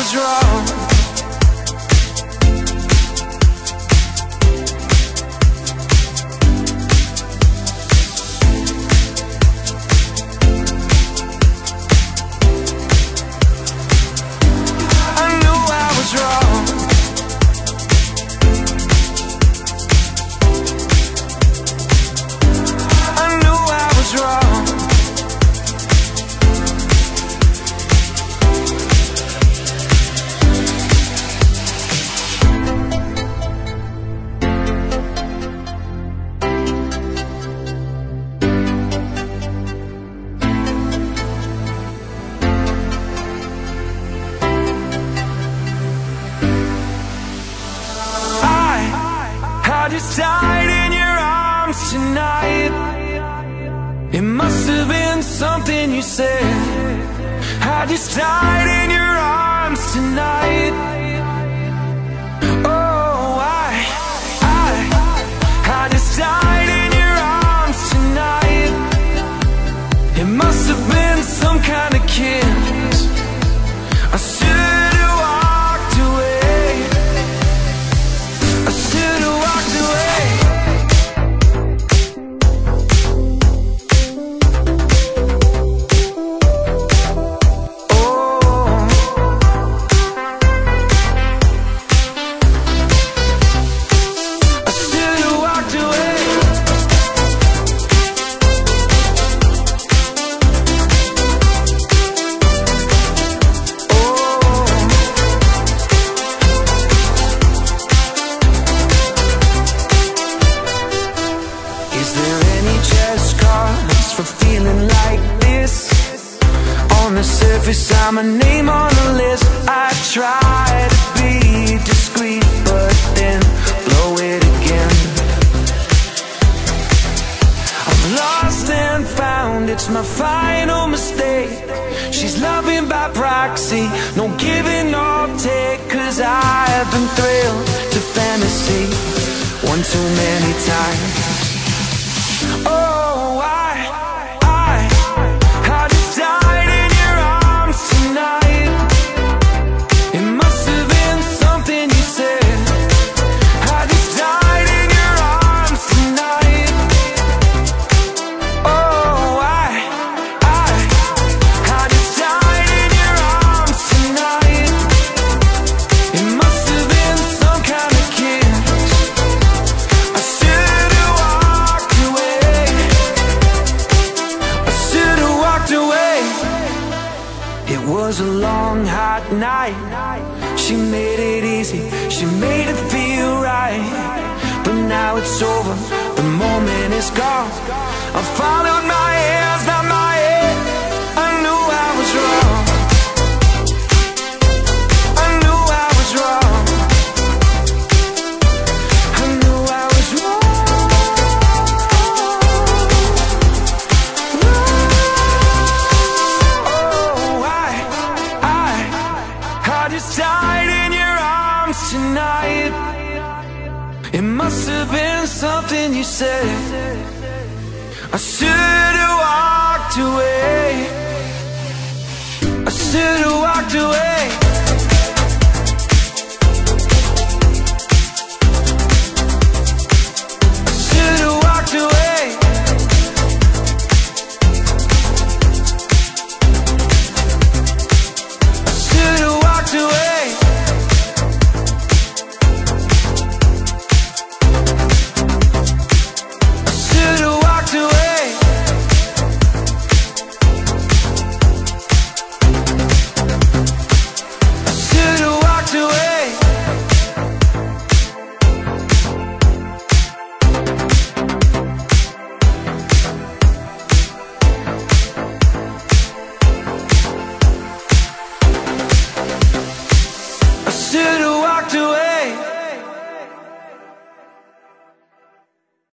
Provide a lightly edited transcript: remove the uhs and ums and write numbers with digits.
was wrong. I knew I was wrong. I knew I was wrong. I just died in your arms tonight. It must have been something you said. I just died in your arms tonight. Oh, I just died in your arms tonight. It must have been some kind of kiss. I should have walked away. I should have walked away. I'm a name on the list. I try to be discreet, but then blow it again. I'm lost and found, it's my final mistake. She's loving by proxy, no giving or take. Cause I've been thrilled to fantasy one too many times. Oh, I just died in your arms tonight. It must have been something you said. I just died in your arms tonight. Oh, I just died in your arms tonight. It must have been some kind of kiss. I should have walked away. I should have walked away. It was a long, hot night. She made it easy, she made it feel right. But now it's over, the moment is gone. I followed my hands, not my head. I knew I was wrong. I knew I was wrong. I knew I was wrong. Oh, I just died in your arms tonight. It must have been something you said. I should have walked away. I should have walked away.